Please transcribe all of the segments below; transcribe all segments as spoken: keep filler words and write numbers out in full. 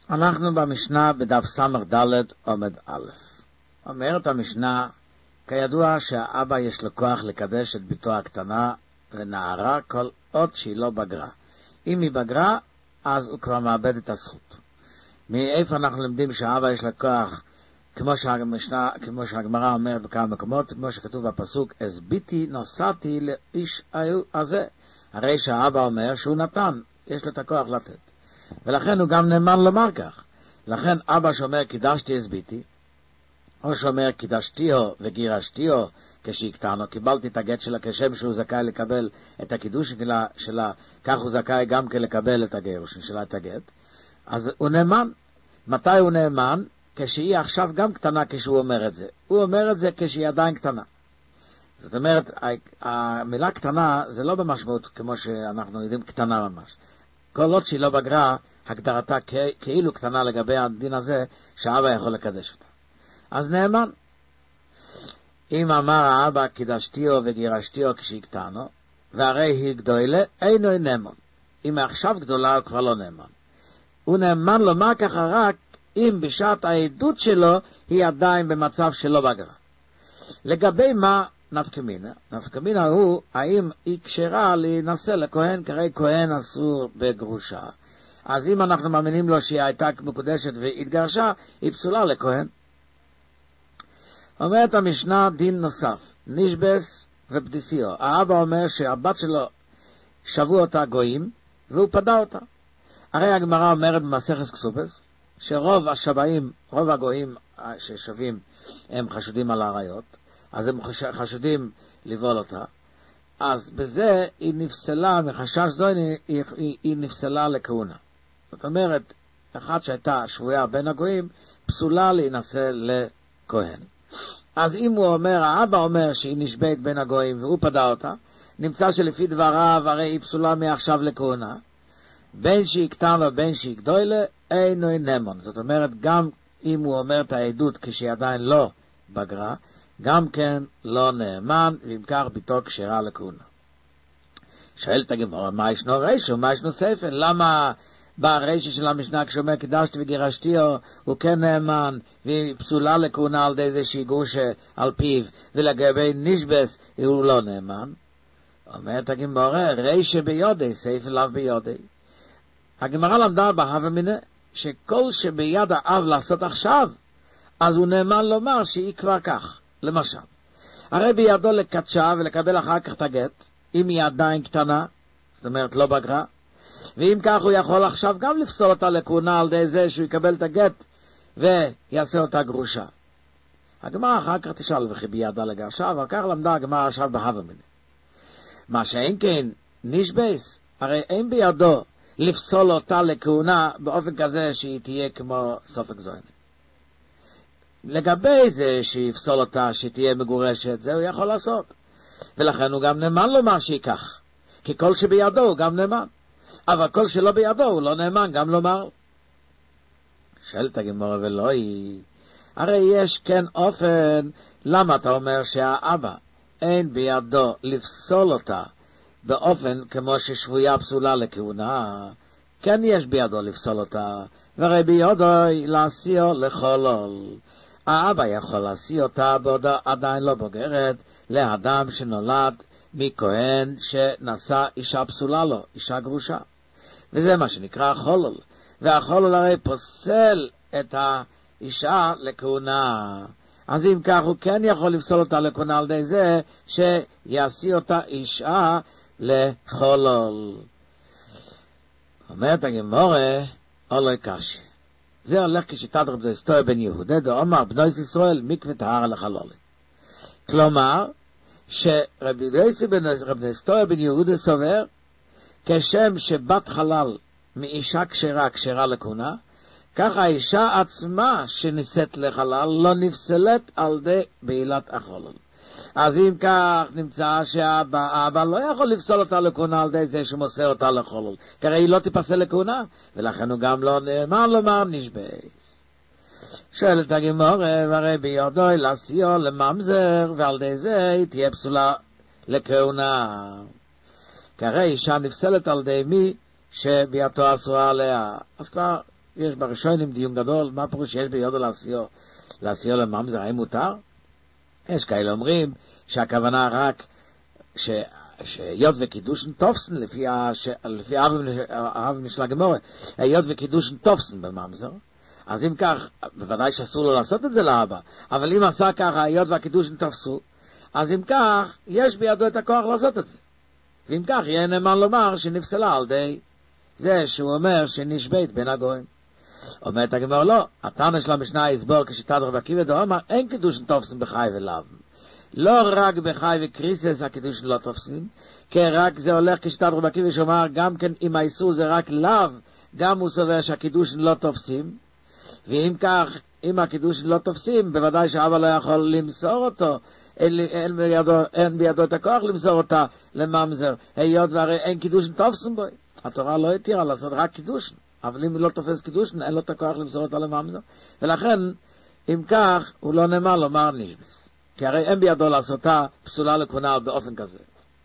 אנחנו במשנה בדף סמך ד' עומד א'. אומרת המשנה, כידוע שהאבא יש לו כוח לקדש את ביתו הקטנה ונערה כל עוד שהיא לא בגרה. אם היא בגרה, אז הוא כבר מאבד את הזכות. מאיפה אנחנו למדים שהאבא יש לו כוח, כמו שהמשנה, כמו שהגמרא אומרת בכמה מקומות, כמו שכתוב בפסוק, הסביתי נוסעתי לאיש הזה. הרי שהאבא אומר שהוא נתן, יש לו את הכוח לתת. ולכן הוא גם נאמן לומר כך. לכן אבא שאומר קידשתי הסביתי, או שאומר קידשתיו וגירשתיו כשהקטנו, קיבלתי את הגט שלה כשם שהוא זכאי לקבל את הקידוש שלה, שלה כך הוא זכאי גם כן לקבל את הגירוש שלה, את הגט. אז הוא נאמן. מתי הוא נאמן? כשהיא עכשיו גם קטנה כשהוא אומר את זה. הוא אומר את זה כשהיא עדיין קטנה. זאת אומרת, המילה קטנה זה לא במשמעות כמו שאנחנו יודעים קטנה ממש. כל עוד שהיא לא בגרה, הגדרתה כאילו קטנה לגבי הדין הזה, שהאבא יכול לקדש אותה. אז נאמן. אם אמר האבא קידשתיו וגירשתיו כשהיא קטנו, והרי היא גדולה, אינו נאמן. אם עכשיו גדולה הוא כבר לא נאמן. הוא נאמן לומר ככה רק אם בשעת העדות שלו היא עדיין במצב שלא בגרה. לגבי מה נפקא מינה? נפקא מינה הוא האם היא כשרה להינשא לכהן, כרי כהן אסור בגרושה. אז אם אנחנו מאמינים לו שהיא הייתה מקודשת והתגרשה, היא פסולה לכהן. אומרת המשנה דין נוסף, נשבס ופדיסיו. האבא אומר שהבת שלו שבו אותה גויים והוא פדה אותה. הרי הגמרא אומרת במסכת כסופס שרוב השבעים, רוב הגויים ששבים הם חשודים על העריות, אז הם חשודים לבעול אותה. אז בזה היא נפסלה, מחשש זו היא, היא, היא נפסלה לכהונה. זאת אומרת, אחת שהייתה שבויה בין הגויים, פסולה להינשא לכהן. אז אם הוא אומר, האבא אומר שהיא נשבית בין הגויים והוא פדה אותה, נמצא שלפי דבריו הרי היא פסולה מעכשיו לכהונה. בין שהיא קטנה בין שהיא גדולה, אינו נאמן. זאת אומרת, גם אם הוא אומר את העדות כשהיא עדיין לא בגרה, גם כן לא נאמן, ואם כך ביתו כשרה לכהונה. שואלת הגמרא, מה ישנו רשו, מה ישנו ספר? למה ברשו של המשנה כשאומר קידשתי וגירשתיו הוא כן נאמן, והיא פסולה לכהונה על ידי זה שהיא גרושה על פיו, ולגבי נשבס הוא לא נאמן? אומרת הגמרא, רשו ביודי, ספר לאו ביודי. הגמרא למדה בהווה מיניה, שכל שביד האב לעשות עכשיו, אז הוא נאמן לומר שהיא כבר כך. למשל, הרי בידו לקדשה ולקבל אחר כך את הגט, אם היא עדיין קטנה, זאת אומרת לא בגרה, ואם כך הוא יכול עכשיו גם לפסול אותה לכהונה על ידי זה שהוא יקבל את הגט ויעשה אותה גרושה. הגמרא אחר כך תשאל וכי בידה לגרשה, אבל כך למדה הגמרא עכשיו בהווה מיניה. מה שאין כן נשבס, הרי אין בידו לפסול אותה לכהונה באופן כזה שהיא תהיה כמו סופק זוהנה. לגבי זה שיפסול אותה שהיא תהיה מגורשת, זה הוא יכול לעשות. ולכן הוא גם נאמן לומר שהיא כך. כי כל שבידו הוא גם נאמן. אבל כל שלא בידו הוא לא נאמן גם לומר. שואלת הגמרא ולא היא. הרי יש כן אופן, למה אתה אומר שהאבא אין בידו לפסול אותה באופן כמו ששבויה פסולה לכהונה? כן יש בידו לפסול אותה, והרי בידו להסיע לחולל. האבא יכול להסיע אותה בעוד עדיין לא בוגרת לאדם שנולד מכהן שנשא אישה פסולה לו, אישה גרושה. וזה מה שנקרא חולל. והחולל הרי פוסל את האישה לכהונה. אז אם כך הוא כן יכול לפסול אותה לכהונה על ידי זה שיעשי אותה אישה לחולל. אומרת הגמרא, אולוי קשי. זה הולך כשיטת רבי היסטוריה בן יהודה, דאמר בני ישראל מקווה טהרה לחלול. כלומר, שרבי היסטוריה בן יהודה סובר, כשם שבת חלל מאישה כשרה כשרה לכהונה, כך האישה עצמה שנישאת לחלל לא נפסלת על ידי בעילת החולל. אז אם כך נמצא שהאבא לא יכול לפסול אותה לכהונה על ידי זה שמוסר אותה לחולל, כי הרי היא לא תיפסל לכהונה, ולכן הוא גם לא נאמן לומר נשבס. שואלת הגמרא, והרי בידו להסיע לממזר, ועל ידי זה היא תהיה פסולה לכהונה. כי הרי אישה נפסלת על ידי מי שביתו אסורה עליה. אז כבר יש בראשונים דיון גדול, מה פירוש שיש ביודו לעשיו, לעשיו לממזר, האם מותר? יש כאלה אומרים שהכוונה רק ש... שהיות וקידושן תופסן, לפי, הש... לפי האבים של הגמורה, היות וקידושן תופסן בממזר, אז אם כך, בוודאי שאסור לו לעשות את זה לאבא, אבל אם עשה ככה, היות והקידושן תופסו, אז אם כך, יש בידו את הכוח לעשות את זה. ואם כך, יהיה נאמן לומר שנפסלה על די זה שהוא אומר שנשבית בין הגויים. אומרת הגמור, לא, התנא של המשנה יסבור כשיטת רבי עקיבא דאמר, אין קידושן תופסים בחי ולאו. לא רק בחי וקריסס הקידושן לא תופסים, כי רק זה הולך כשיטת רבי עקיבא שאומר, גם כן אם האיסור זה רק לאו, גם הוא סובר שהקידושן לא תופסים, ואם כך, אם הקידושן לא תופסים, בוודאי שאבא לא יכול למסור אותו, אין, אין, בידו, אין בידו את הכוח למסור אותה לממזר, היות והרי אין קידושן תופסים בו. התורה לא התירה לעשות רק קידושן, אבל אם לא תופס קידושן, אין לו את הכוח למסור אותה לממזר, ולכן, אם כך, הוא לא נאמר לומר נשבס, כי הרי אין בידו לעשותה פסולה לכהונה באופן כזה.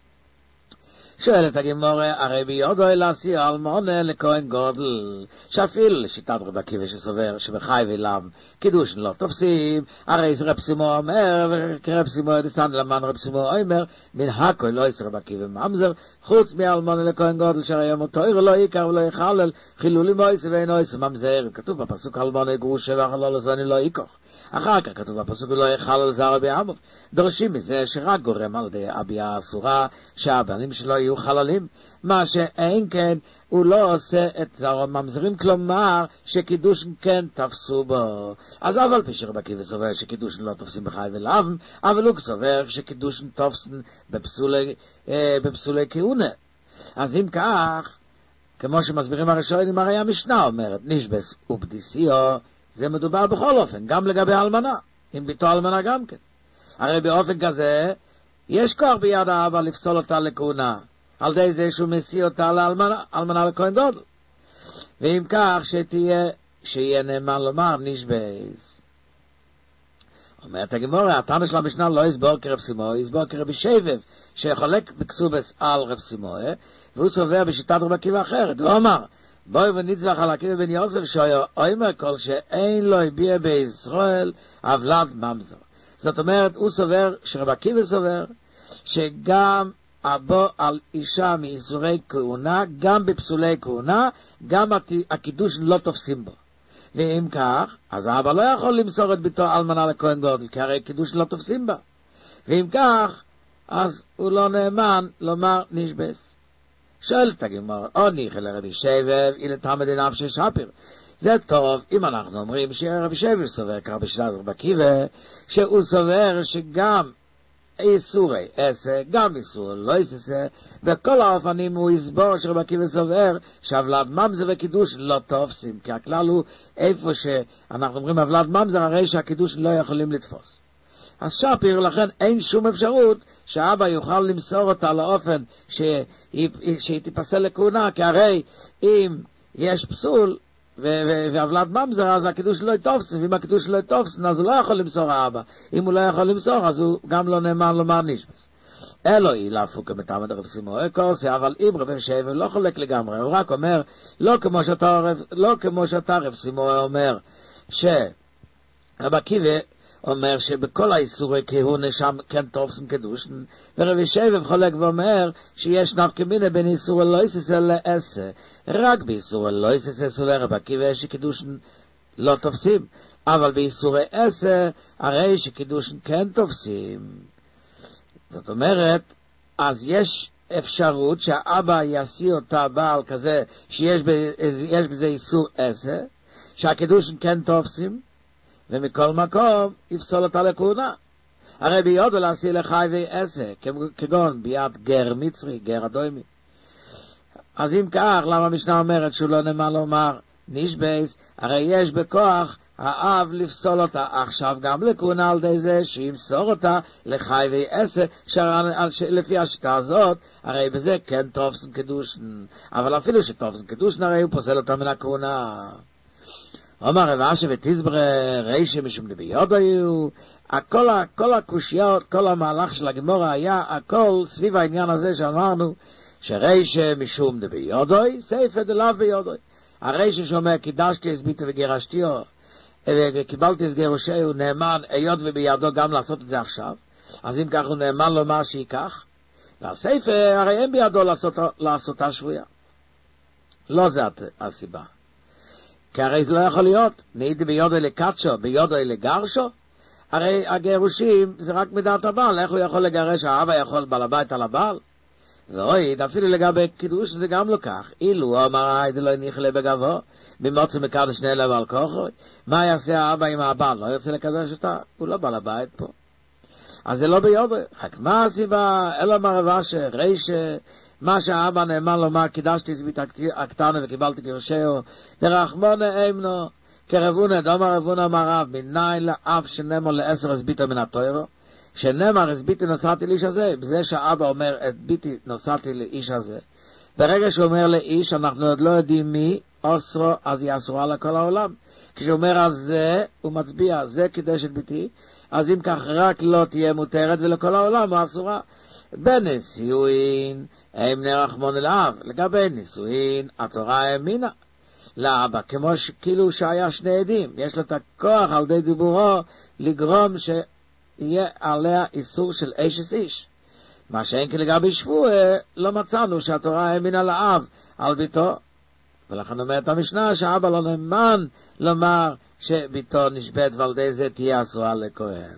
שואלת הגמורה, הרי ביודו להשיא אלמונה לכהן גודל, שאפילו לשיטת רבי עקיבא שסובר שבחי ולאו קידושן לא תופסים, הרי רב סימו אומר, כרב סימו דסן למן רב סימו אומר, מן הכל לא יש רבי עקיבא ממזר, חוץ מאלמונה לכהן גודל, שהרי יום אותו עיר לא יקר ולא יחלל, חילולי מויס ואינו יש ממזר, כתוב בפסוק אלמונה גרושה והחלול הזוני לא ייקח. אחר כך כתוב בפסוק לא יחל על זר אבי עמוב. דורשים מזה שרק גורם על די אביה אסורה שהבנים שלו יהיו חללים, מה שאין כן הוא לא עושה את זר הממזרים, כלומר שקידושן כן תפסו בו. אז אבל פי שרבי עקיבא סובר שקידושן לא תופסים בחי ולאו, אבל הוא סובר שקידושן תופסים בפסולי, אה, בפסולי כהונה. אז אם כך, כמו שמסבירים הראשונים, הרי המשנה אומרת נשבס ובדיסיו, זה מדובר בכל אופן, גם לגבי אלמנה, עם ביתו אלמנה גם כן. הרי באופן כזה, יש כוח ביד האבא לפסול אותה לכהונה, על די זה שהוא מסיא אותה לאלמנה, אלמנה לכהן גודל. ואם כך, שתהיה, שיהיה נאמן לומר נשבס. אומרת הגמורה, התנא של המשנה לא יסבור כרב סימו, יסבור כרבי שבב, שחולק בקסובס על רב סימו, והוא סובר בשיטת רבי עקיבא אחרת. הוא אמר, בואי ונצלח על עקיבא בן יוסף שהיה אומר כל שאין לו הביע בישראל אבלד ממזר. זאת אומרת, הוא סובר, שרבי עקיבא סובר, שגם אבו על אישה מאיסורי כהונה, גם בפסולי כהונה, גם הקידוש לא תופסים בו. ואם כך, אז האבא לא יכול למסור את ביתו אלמנה לכהן גודל, כי הרי קידוש לא תופסים בה. ואם כך, אז הוא לא נאמן לומר נשבס. שואלת הגמרא, או ניחא לרבי שבב, אילא תמא דנפשי שפיר. זה טוב, אם אנחנו אומרים שרבי שבב סובר כרבי שיטת רבי עקיבא, שהוא סובר שגם איסורי עשה, גם איסור לא יעשה, וכל האופנים הוא יסבור שרבי עקיבא סובר שהבלד ממזר וקידוש לא תופסים, כי הכלל הוא איפה שאנחנו אומרים הבלד ממזר, הרי שהקידוש לא יכולים לתפוס. אז שפיר, לכן אין שום אפשרות שהאבא יוכל למסור אותה לאופן שהיא, שהיא תיפסל לכהונה, כי הרי אם יש פסול והבלד ממזר, אז הקידוש לא יתופסן, ואם הקידוש לא יתופסן, אז הוא לא יכול למסור האבא. אם הוא לא יכול למסור, אז הוא גם לא נאמן לומר נשבס. אלוהי להפוק מטעם רב סימו קורסי, אבל אם רב שבב לא חולק לגמרי, הוא רק אומר, לא כמו שאתה, לא כמו שאתה רב סימו אומר, שרב עקיבא אומר שבכל האיסורי כהונה שם כן תופסן קדושן, ורבי שבב חולק ואומר שיש נפקא מינה בין איסור לא יססה לעשה, רק באיסור לא יססה סובר רבי עקיבא שקידושן לא תופסים, אבל באיסורי עשה הרי שקידושן כן תופסים. זאת אומרת, אז יש אפשרות שהאבא יעשי אותה בעל כזה שיש יש בזה איסור עשה, שהקידושן כן תופסים, ומכל מקום יפסול אותה לכהונה. הרי ביודו להשיא לחי ועשה, כגון ביד גר מצרי, גר אדומי. אז אם כך, למה המשנה אומרת שהוא לא נאמן לומר נשבס? הרי יש בכוח האב לפסול אותה עכשיו גם לכהונה על די זה שימסור אותה לחי ועשה, שלפי השיטה הזאת, הרי בזה כן תופסן קדושן. אבל אפילו שתופסן קדושן, הרי הוא פוסל אותה מן הכהונה. אומר רב אשי ותסבר רישא משום דביודו היו, הכל, כל הקושיות, כל המהלך של הגמורה היה הכל סביב העניין הזה שאמרנו שרישא משום דביודו, סייפא דלאו ביודו. הרי ששומע קידשתי את ביתו וגירשתיו, וקיבלתי את גירושי, הוא נאמן, היות ובידו גם לעשות את זה עכשיו, אז אם כך הוא נאמן לומר שיקח, והספר הרי אין בידו לעשות, לעשותה שבויה. לא זה הסיבה. כי הרי זה לא יכול להיות, נהייתי ביודו לקצ'ו, ביודו לגרשו, הרי הגירושים זה רק מדעת הבעל, איך הוא יכול לגרש, האבא יכול בעל הבית על הבעל? ואוי, אפילו לגבי קידוש זה גם לא כך, אילו הוא אמר, היידי לא נכלה בגבו, במוצא מקדש נעלה ועל כוחו, מה יעשה האבא עם הבעל? לא ירצה לקדש אותה, הוא לא בעל הבית פה. אז זה לא ביודו, רק מה הסיבה, אלא מרבה שריש, מה שהאבא נאמן לומר, קידשתי זבית הקטנה וקיבלתי גירושהו, דרחמונה אמנו, כרבונה, דומה רבונה אמר רב, מניין לאף שנאמר לעשר הסביתו מן התוירו, שנאמר הסביתי נוסעתי לאיש הזה, בזה שהאבא אומר, את ביתי נוסעתי לאיש הזה, ברגע שהוא אומר לאיש, אנחנו עוד לא יודעים מי, אוסרו, אז היא אסורה לכל העולם. כשהוא אומר על זה, הוא מצביע, זה קידש את ביתי, אז אם כך רק לא תהיה מותרת ולכל העולם הוא אסורה. בנישואין, הם נרחמון אל אב, לגבי נישואין, התורה האמינה לאבא, כמו כאילו שהיה שני עדים, יש לו את הכוח על די דיבורו לגרום שיהיה עליה איסור של אשס איש. מה שאין כי לגבי שבוע, לא מצאנו שהתורה האמינה לאב על ביתו, ולכן אומרת המשנה שהאבא לא נאמן לומר שביתו נשבט ועל די זה תהיה אסורה לכהן.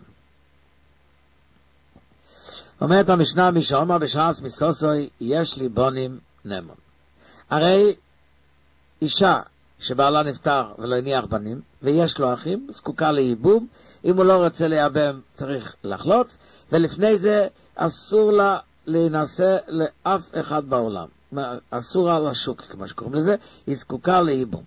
אומרת המשנה משאומר בשעס מסוסוי יש לי בונים נמון. הרי אישה שבעלה נפטר ולא הניח בנים ויש לו אחים זקוקה לייבום, אם הוא לא רוצה לייבם צריך לחלוץ, ולפני זה אסור לה להינשא לאף אחד בעולם, אסור לה לשוק כמו שקוראים לזה, היא זקוקה לייבום,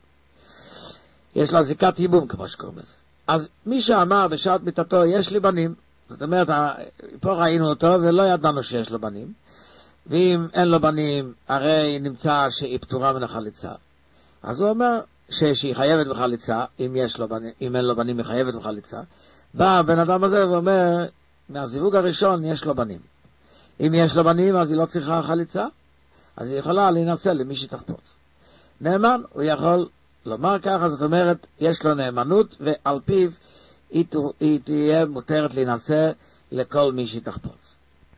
יש לה זיקת ייבום כמו שקוראים לזה. אז מי שאמר בשעת מיתתו יש לי בנים, זאת אומרת, פה ראינו אותו ולא ידענו שיש לו בנים, ואם אין לו בנים, הרי נמצא שהיא פטורה מן החליצה. אז הוא אומר שהיא חייבת בחליצה, אם, יש לו בנים, אם אין לו בנים היא חייבת בחליצה. בא הבן אדם הזה ואומר, מהזיווג הראשון יש לו בנים. אם יש לו בנים, אז היא לא צריכה חליצה, אז היא יכולה להינצל למי שתחפוץ. נאמן, הוא יכול לומר ככה, זאת אומרת, יש לו נאמנות, ועל פיו, היא, היא תהיה מותרת להינשא לכל מי שתחפוץ.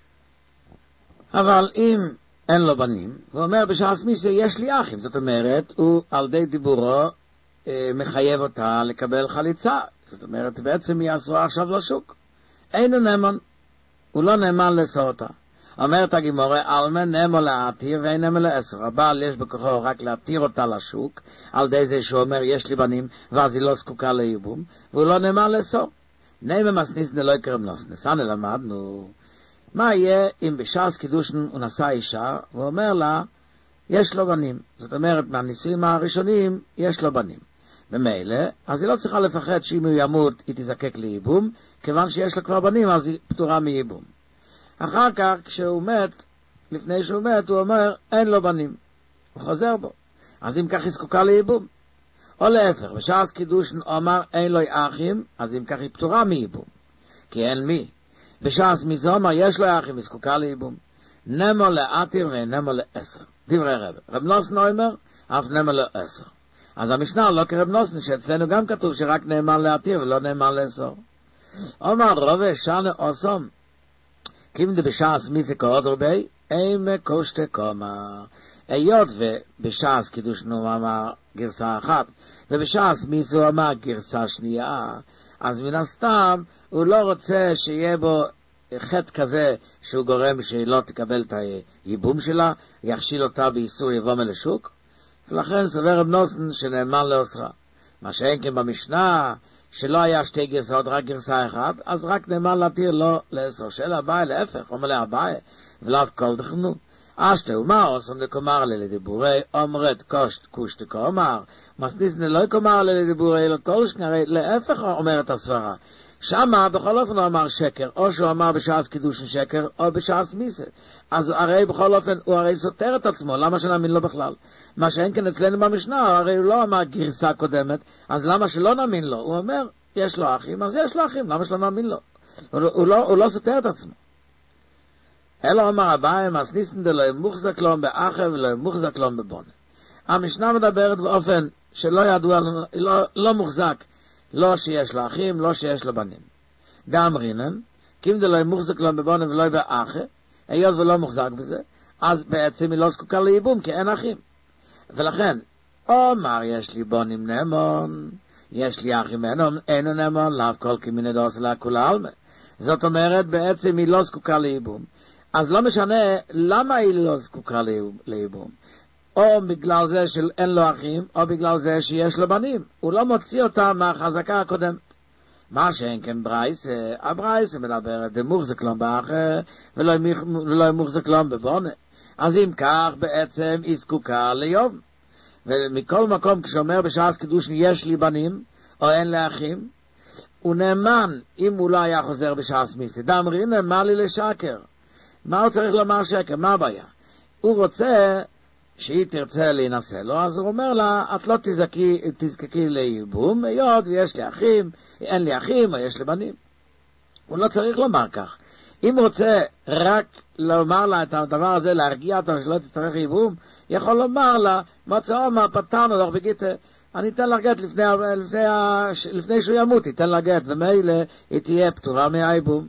אבל אם אין לו בנים, הוא אומר בשעס מיסה יש לי אחים, זאת אומרת, הוא על די דיבורו אה, מחייב אותה לקבל חליצה, זאת אומרת, בעצם היא אסורה עכשיו לשוק. אין נאמן, הוא לא נאמן לאסור אותה. אומרת הגימורה, אלמן נאמן להתיר ואין נאמן לאסור. הבעל יש בכוחו רק להתיר אותה לשוק, על די זה שהוא אומר יש לי בנים, ואז היא לא זקוקה לייבום, והוא לא נאמן לאסור. נאמן מסניס נלא יקרם נוסנס. אני למדנו, מה יהיה אם בשעס קידושן הוא נשא אישה, והוא אומר לה, יש לו בנים. זאת אומרת, מהנישואים הראשונים, יש לו בנים. במילא, אז היא לא צריכה לפחד שאם הוא ימות, היא תזקק לייבום, כיוון שיש לו כבר בנים, אז היא פטורה מייבום. אחר כך, כשהוא מת, לפני שהוא מת, הוא אומר, אין לו בנים. הוא חוזר בו. אז אם כך היא זקוקה לייבום. או להפך, בשעס קידושן הוא אמר, אין לו אחים, אז אם כך היא פטורה מייבום. כי אין מי. בשעס מזומר יש לו אחים, היא זקוקה לייבום. נמו לאתיר ונמו לעשר. דברי רב. רב נוסן אומר, אף נמו לעשר. אז המשנה לא כרב נוסן, שאצלנו גם כתוב שרק נאמן להתיר ולא נאמן לאסור. אומר רובה שנה אוסום, כימדה בשעס מיסה כעוד רבי, אימה קושטה קומה. היות ובשעס קידושנו אמר גרסה אחת, ובשעס מיסה הוא אמר גרסה שנייה, אז מן הסתם הוא לא רוצה שיהיה בו חטא כזה שהוא גורם שהיא לא תקבל את הייבום שלה, יכשיל אותה באיסור יבוא מלשוק, ולכן סובר רב נוסן שנאמן לאוסרה. מה שאין כן במשנה, שלא היה שתי גרסאות, רק גרסה אחת, אז רק נאמן להתיר לא לאסור. שאלה הבאה, להפך, אומר לה הבאה, ולאו כל דכנו. אשתה ומה עושים דקומר לדיבורי, אומרת קושט קושט קומר, מסניסנה לא קומר לדיבורי, אלא כל שנרי, להפך אומרת הסברה. שמה בכל אופן הוא אמר שקר, או שהוא אמר בשעס קידושן שקר, או בשעס מיסה. אז הרי בכל אופן הוא הרי סותר את עצמו, למה שנאמין לו בכלל? מה שאין כן אצלנו במשנה, הרי הוא לא אמר גרסה קודמת, אז למה שלא נאמין לו? הוא אומר, יש לו אחים, אז יש לו אחים, למה שלא נאמין לו? הוא, הוא, לא, הוא לא סותר את עצמו. אלא אומר הבאים, אז ניסן דלא מוחזק להם באחר ולא מוחזק להם בבונה. המשנה מדברת באופן שלא ידוע, לא, לא מוחזק, לא שיש לו אחים, לא שיש לו בנים. דאמרינן, קים דלוי מוחזק לו בבונים ולא באחה, היות ולא מוחזק בזה, אז בעצם היא לא זקוקה לייבום, כי אין אחים. ולכן, אומר יש לי בונים נאמון, יש לי אחים אינו נאמון, לאו כל כמיני דוס לה כולה אלמה. זאת אומרת, בעצם היא לא זקוקה לייבום. אז לא משנה למה היא לא זקוקה לייבום. או בגלל זה שאין לו אחים, או בגלל זה שיש לו בנים. הוא לא מוציא אותה מהחזקה הקודמת. מה שאין כן ברייס, הברייס מדברת דמוחזק לום באחר, ולא מוחזק לום בבונה. אז אם כך בעצם היא זקוקה ליום. ומכל מקום כשאומר בשעס קידושין יש לי בנים, או אין לי אחים, הוא נאמן אם הוא לא היה חוזר בשעס מיסי. דאמרין נאמר לי לשקר. מה הוא צריך לומר שקר? מה הבעיה? הוא רוצה שהיא תרצה להינשא לו, אז הוא אומר לה, את לא תזקי, תזקקי לייבום, היות ויש לי אחים, אין לי אחים, או יש לי בנים. הוא לא צריך לומר כך. אם הוא רוצה רק לומר לה את הדבר הזה, להרגיע אותה שלא תצטרך ייבום, יכול לומר לה, מצאו מה פתרנו לך בגיטה, אני אתן לה גט לפני, לפני, לפני שהוא ימות, אתן לה גט, ומילא היא תהיה פטורה מהייבום.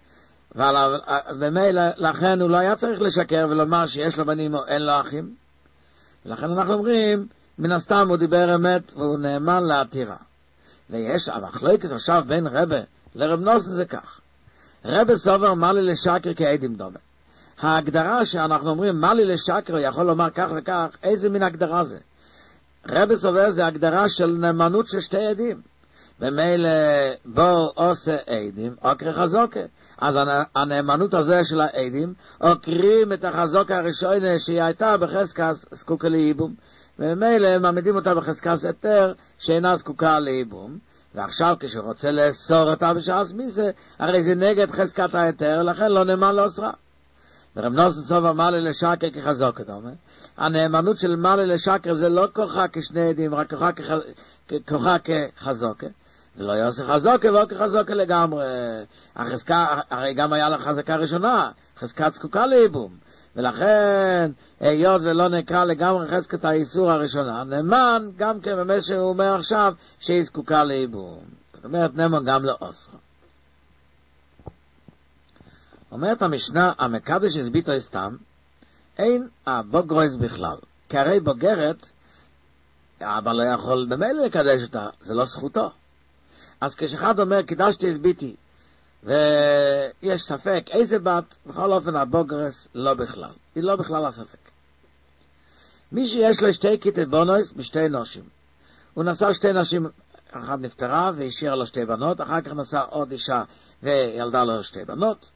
ומילא לכן הוא לא היה צריך לשקר ולומר שיש לו בנים או אין לו אחים. ולכן אנחנו אומרים, מן הסתם הוא דיבר אמת והוא נאמן לעתירה. ויש המחלוקת עכשיו בין רבה לרב נוסן זה כך. רבה סובר מה לי לשקר כעדים דומה. ההגדרה שאנחנו אומרים מה לי לשקר יכול לומר כך וכך, איזה מין הגדרה זה? רבה סובר זה הגדרה של נאמנות של שתי עדים. ומילא בו עושה עדים, עוקרי חזוקה. אז הנאמנות הזה של העדים, עוקרים את החזוקה הראשונה שהיא הייתה בחזקס זקוקה לייבום. ומילא מעמידים אותה בחזקס היתר שאינה זקוקה לייבום. ועכשיו כשהוא רוצה לאסור אותה בשעס מיסה, הרי זה נגד חזקת היתר, לכן לא נאמן לאוסרה. ורב נוסן סובר מה לי לשקר כחזוקה, אתה אומר? הנאמנות של מה לי לשקר זה לא כוחה כשני עדים, רק כוחה, כח... כוחה כחזוקה. ולא יעשה חזוקה ולא כחזוקה לגמרי. החזקה, הרי גם היה לה חזקה ראשונה, חזקת זקוקה לייבום. ולכן, היות ולא נקרא לגמרי חזקת האיסור הראשונה, נאמן גם כן במה שהוא אומר עכשיו, שהיא זקוקה לייבום. זאת אומרת, נאמן גם לא אוסרה. אומרת המשנה, המקדש הסביתו סתם, אין הבוגרויס בכלל. כי הרי בוגרת, אבל לא יכול במילא לקדש אותה, זה לא זכותו. אז כשאחד אומר, קידשתי הסביתי, ויש ספק, איזה בת, בכל אופן הבוגרס לא בכלל. היא לא בכלל הספק. מי שיש לו שתי כיתת בונויס בשתי נושים. הוא נשא שתי נשים, אחת נפטרה והשאירה לו שתי בנות, אחר כך נשא עוד אישה וילדה לו שתי בנות.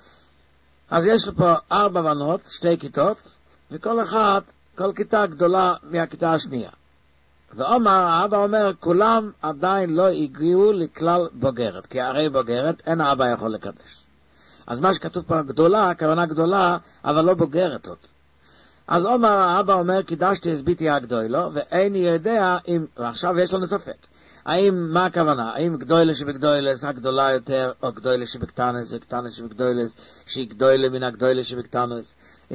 אז יש לו פה ארבע בנות, שתי כיתות, וכל אחת, כל כיתה גדולה מהכיתה השנייה. ואומר, האבא אומר, כולם עדיין לא הגיעו לכלל בוגרת, כי הרי בוגרת אין האבא יכול לקדש. אז מה שכתוב פה גדולה, הכוונה גדולה, אבל לא בוגרת עוד. אז אומר, האבא אומר, קידשתי הסביתי הגדולו, ואיני יודע אם, ועכשיו יש לנו ספק, האם, מה הכוונה? האם גדולה שבגדולס הגדולה יותר, או גדולה שבקטנס, וקטנס שבגדולס, שהיא גדולה מן הגדולה שבקטנס?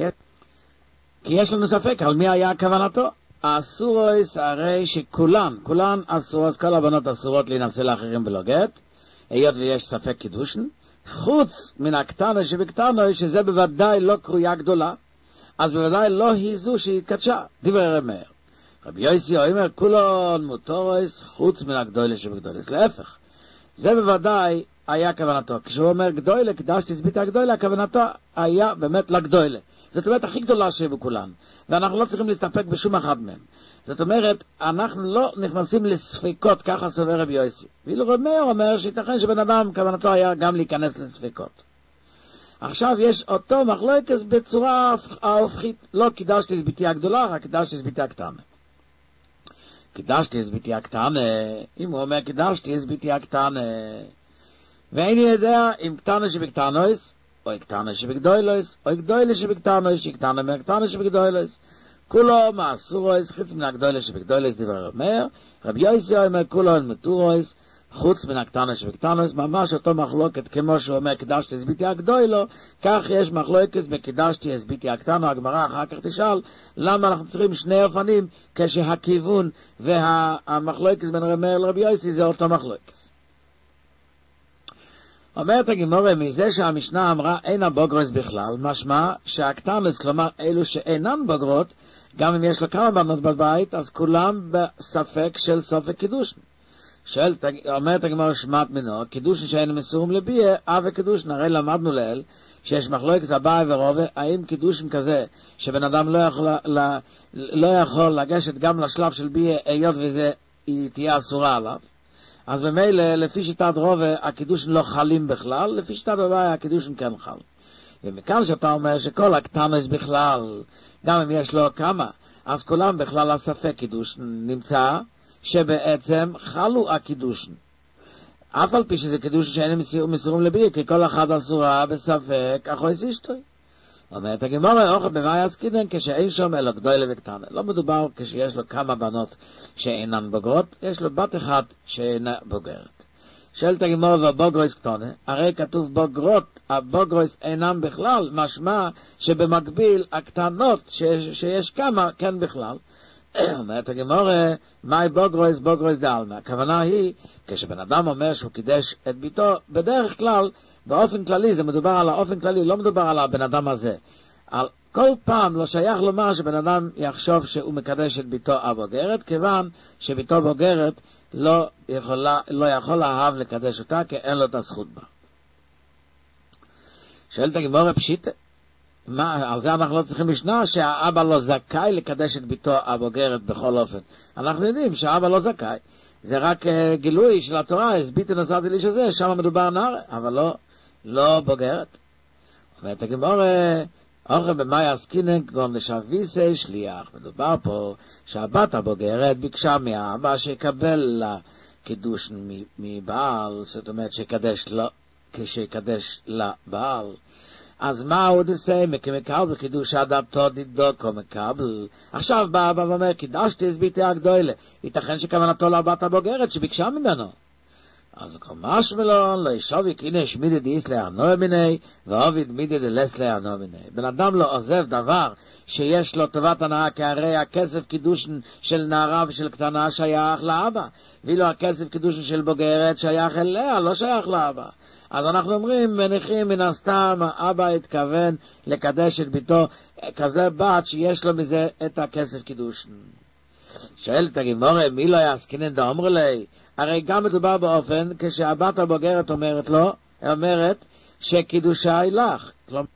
כי יש לנו ספק, על מי היה כוונתו? האסורוס הרי שכולן, כולן אסורות, כל הבנות אסורות להינשא לאחרים בלא גט, היות ויש ספק קידושן, חוץ מן הקטנה שבקטנה, שזה בוודאי לא קרויה גדולה, אז בוודאי לא היא זו שהתקדשה, דברי רב מאיר. רבי יוסי אומר, כולן מותרוס חוץ מן הגדולה שבגדולס, להפך. זה בוודאי היה כוונתו. כשהוא אומר גדולה, קדשתי הסביתי הגדולה, כוונתו היה באמת לגדולה. זאת אומרת, הכי גדולה שבכולן. ואנחנו לא צריכים להסתפק בשום אחד מהם. זאת אומרת, אנחנו לא נכנסים לספקות, ככה סובר רבי יוסי. ואילו רב מאיר אומר שייתכן שבן אדם, כוונתו היה גם להיכנס לספקות. עכשיו יש אותו מחלוקת בצורה ההופכית. לא קידשתי את ביתי הגדולה, רק קידשתי את ביתי הקטנה. קידשתי את ביתי הקטנה, אם הוא אומר קידשתי את ביתי הקטנה, ואיני יודע אם קטנה שבקטנויס, או קטנה שבגדולויס, או גדולה שבקטנויס, שהיא קטנה מהקטנה שבגדולויס. כולו מאסורויס, חוץ מן הגדולה שבגדולויס, דבר רב מאיר. רבי יוסי אומר, כולו מתורויס, חוץ מן הקטנה שבקטנוס, ממש אותו מחלוקת, כמו שהוא אומר, קידשתי הסביתי הגדולו, כך יש מחלוקת בקידשתי הסביתי הקטנו. הגמרא אחר כך תשאל, למה אנחנו צריכים שני אופנים, כשהכיוון והמחלוקת בין רבי מאיר לרבי יוסי זה אותו מחלוקת. אומרת הגמרא, מזה שהמשנה אמרה אין הבוגרוס בכלל, משמע שהקטנוס, כלומר אלו שאינן בוגרות, גם אם יש לו כמה בנות בבית, אז כולם בספק של סופק קידושן. שואל, אומרת הגמרא שמעת מינו, קידושן שאין מסורים לבייה, אב וקידושן, הרי למדנו לאל, שיש מחלוקת אביי ורובה, האם קידושן כזה, שבן אדם לא יכול, לא, לא יכול לגשת גם לשלב של בייה, היות וזה היא תהיה אסורה עליו, אז במילא, לפי שיטת רובה, הקידושן לא חלים בכלל, לפי שיטת אביי, הקידושן כן חל. ומכאן שאתה אומר שכל הקטנוס בכלל, גם אם יש לו כמה, אז כולם בכלל הספק קידושן נמצא, שבעצם חלו הקידושן. אף על פי שזה קידושן שאין מסורים לבייה, כי כל אחד אסורה בספק אחויס אשתוי. אומרת הגמרא, אוכל במאי עסקינן, כשאין שום אלא גדולה וקטנה. לא מדובר כשיש לו כמה בנות שאינן בוגרות, יש לו בת אחת שאינה בוגרת. שואלת הגמרא, והבוגרויס קטנה, הרי כתוב בוגרות, הבוגרויס אינם בכלל, משמע שבמקביל הקטנות שיש, שיש כמה, כן בכלל. אומרת הגמרא, מהי בוגרויס? בוגרויס דעלמא. הכוונה היא, כשבן אדם אומר שהוא קידש את ביתו, בדרך כלל, באופן כללי, זה מדובר על האופן כללי, לא מדובר על הבן אדם הזה. על כל פעם לא שייך לומר שבן אדם יחשוב שהוא מקדש את ביתו הבוגרת, כיוון שביתו בוגרת לא יכולה, לא יכול לאהב לקדש אותה, כי אין לו את הזכות בה. שואלת הגמרא פשיטה, מה, על זה אנחנו לא צריכים משנה שהאבא לא זכאי לקדש את ביתו הבוגרת בכל אופן. אנחנו יודעים שהאבא לא זכאי. זה רק uh, גילוי של התורה, הסביתי נסעתי לי שזה, שם מדובר נער, אבל לא, לא בוגרת. אומרת הגמרא, אוכל במאי עסקינן כגון לשביסי שליח. מדובר פה שהבת הבוגרת ביקשה מהאבא שיקבל לה קידוש מבעל, זאת אומרת שיקדש לו, כשיקדש לבעל. אז מה עוד עושה? מקבל בקידוש הדתו דידוקו מקבל. עכשיו בא אבא ואומר, קידשתי הסביתי הגדולה. ייתכן שכוונתו לבת הבוגרת שביקשה ממנו. אז הוא משהו מלון, לא ישובי כינה שמידי דיס להרנוע מיני, ועוביד מידי דלס להרנוע מיני. בן אדם לא עוזב דבר שיש לו טובת הנאה, כי הרי הכסף קידושן של נערה ושל קטנה שייך לאבא, ואילו הכסף קידושן של בוגרת שייך אליה, לא שייך לאבא. אז אנחנו אומרים, מניחים מן הסתם, האבא התכוון לקדש את ביתו, כזה בת שיש לו מזה את הכסף קידושן. שואלת הגמרא, מי לא יעסקינן דאמר לי? הרי גם מדובר באופן, כשהבת הבוגרת אומרת לו, אומרת שקידושה היא לך.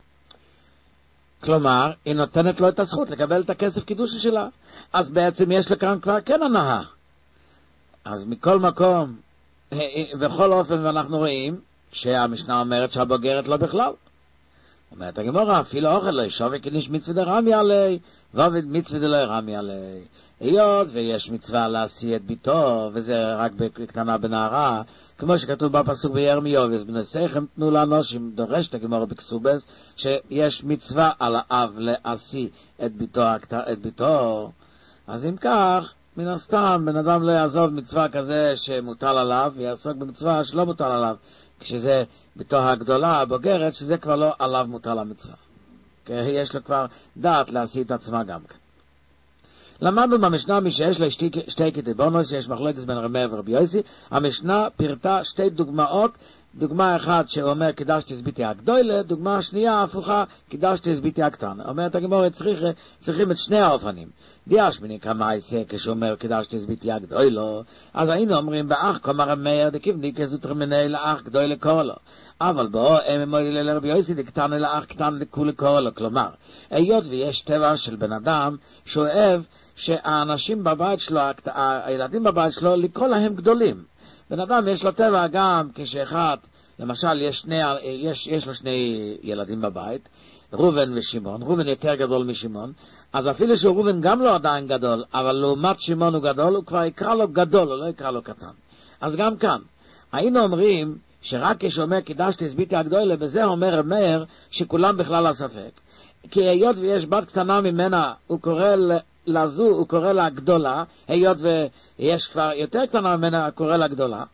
כלומר, היא נותנת לו את הזכות לקבל את הכסף קידושה שלה. אז בעצם יש לכאן כבר כן הנאה. אז מכל מקום, בכל אופן אנחנו רואים, שהמשנה אומרת שהבוגרת לא בכלל. אומרת הגמרא, אפילו אוכל לא ישוב וכניש מצווה דרמי עלי, ועובד מצווה דלא רמי עלי. היות ויש מצווה להשיא את ביתו, וזה רק בקטנה בנערה, כמו שכתוב בפסוק בירמיהו, ובנסיכם תנו לאנושים, דורשת הגמרא בכסובס, שיש מצווה על האב להשיא את ביתו, את ביתו. אז אם כך, מן הסתם, בן אדם לא יעזוב מצווה כזה שמוטל עליו, ויעסוק במצווה שלא מוטל עליו, כשזה ביתו הגדולה, הבוגרת, שזה כבר לא עליו מוטל המצווה. כי יש לו כבר דעת להשיא את עצמה גם כן. למדנו במשנה מי שיש לה שתי, שתי כתבונוס, יש מחלוקת בין רבי מאיר ורבי יוסי, המשנה פירטה שתי דוגמאות, דוגמה אחת שאומר קידשתי הסביתי הגדולה, דוגמה שנייה הפוכה, קידשתי הסביתי הקטנה. אומרת הגמרא, צריך, צריכים את שני האופנים. דיאש מיני כמה עשה כשאומר קידשתי הסביתי הגדולה, אז היינו אומרים באח כלומר מאיר דכיבני כזוטר מני לאח גדולה קורלו. אבל בו הם אמורי לרבי יוסי דקטנה לאח קטן לכולי קורלו. כלומר, היות ויש טבע של בן אדם שאוהב שהאנשים בבית שלו, הילדים בבית שלו, לקרוא להם גדולים. בן אדם יש לו טבע גם כשאחד, למשל יש, שני, יש, יש לו שני ילדים בבית, רובן ושמעון, רובן יותר גדול משמעון, אז אפילו שרובן גם לא עדיין גדול, אבל לעומת שמעון הוא גדול, הוא כבר יקרא לו גדול, הוא לא יקרא לו קטן. אז גם כאן, היינו אומרים שרק כשאומר קידשתי הסביתי הגדולה, בזה אומר מאיר שכולם בכלל הספק. כי היות ויש בת קטנה ממנה, הוא קורא לזו, הוא קורא לה גדולה, היות ויש כבר יותר קטנה ממנה, הוא קורא לה גדולה.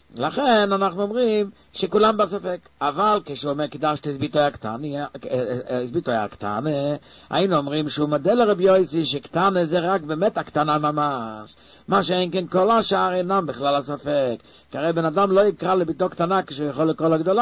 לכן אנחנו אומרים שכולם בספק, אבל כשהוא אומר קידשת הסביתו הקטן, הסביתו הקטן, היינו אומרים שהוא מודה לרבי יוסי שקטן זה רק באמת הקטנה ממש, מה שאין כן כל השאר אינם בכלל הספק, כי הרי בן אדם לא יקרא לביתו קטנה כשהוא יכול לקרוא לגדולה.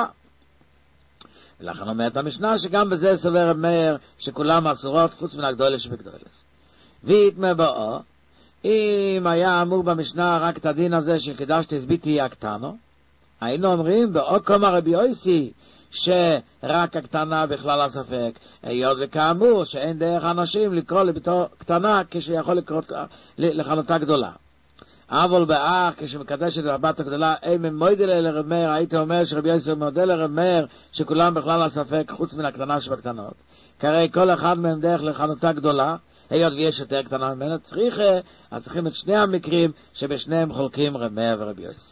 ולכן אומרת המשנה שגם בזה סובר רב מאיר שכולם אסורות חוץ מן הגדולה שבגדולס. ויתמה באו, אם היה אמור במשנה רק את הדין הזה של קידשת הסביתי הקטנו, היינו אומרים בעוד קומא רבי יוסי שרק הקטנה בכלל הספק, היות וכאמור שאין דרך אנשים לקרוא לביתו קטנה כשיכול לקרוא לחנותה גדולה. אבל באח כשמקדשת בבת הגדולה אם מוידלה לרב מאיר, הייתי אומר שרבי יוסי מודה לרב מאיר שכולם בכלל הספק חוץ מן הקטנה שבקטנות, כי הרי כל אחד מהם דרך לחנותה גדולה, היות ויש יותר קטנה ממנה, צריך, אז צריכים את שני המקרים שבשניהם חולקים רב מאיר ורבי יוסי.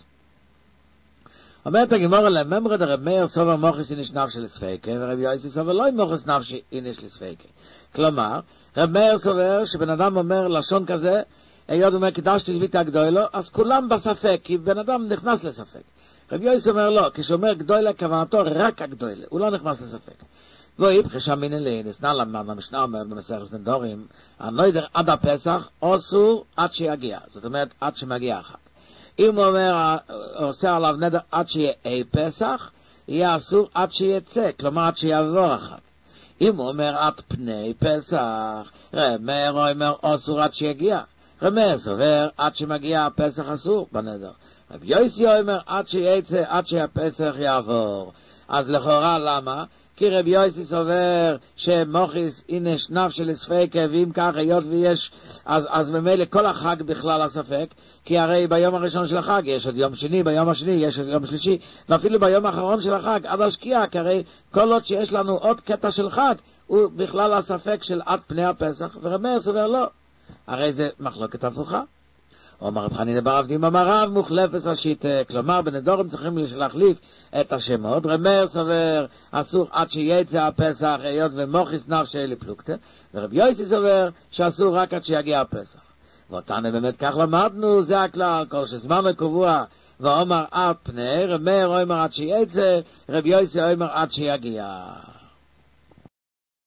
אומרת הגמרא לממרד רב מאיר סובר מוחס איניש נפשי לספיקה, ורבי יוסי סובר לא מוחס נפשי איניש לספיקה. כלומר, רב מאיר סובר שבן אדם אומר לשון כזה, היות אומר קידשתי הסביתי הגדולו, אז כולם בספק, כי בן אדם נכנס לספק. רבי יוסי אומר לא, כשאומר גדולה כוונתו רק הגדולה, הוא לא נכנס לספק. ואיפכי שם מן אליין, אסנא למד המשנה אומר במסכת נדורים, הנוידר עד הפסח אסור עד שיגיע, זאת אומרת עד שמגיע החג. אם הוא אומר, עושה עליו נדר עד שיהיה אי פסח, יהיה אסור עד שיצא, כלומר עד שיעבור החג. אם הוא אומר עד פני פסח, רב מאיר אומר אסור עד שיגיע. רב מאיר סובר עד שמגיע הפסח אסור בנדר. רב יוסי אומר עד שיצא, עד שהפסח יעבור. אז לכאורה למה? כי רב יוסי סובר שמוכיס אינש נפשי לספיקה, ואם כך היות ויש, אז, אז ממילא כל החג בכלל הספק, כי הרי ביום הראשון של החג יש עוד יום שני, ביום השני יש עוד יום שלישי, ואפילו ביום האחרון של החג עד השקיעה, כי הרי כל עוד שיש לנו עוד קטע של חג, הוא בכלל הספק של עד פני הפסח, ורב מאיר סובר לא. הרי זה מחלוקת הפוכה. אומר רב חנינא בר אבדימא אמר רב מוחלפת השיטה, כלומר בנדורים צריכים להחליף את השמות. רב מאיר סובר אסור עד שיצא הפסח היות ומוכיס נפשי לפלוגתא, ורב יוסי סובר שאסור רק עד שיגיע הפסח. ואותנו באמת כך למדנו, זה הכלל, כל שזמן הקבוע ואומר עד פני, רב מאיר אומר עד שיצא, רב יוסי אומר עד שיגיע.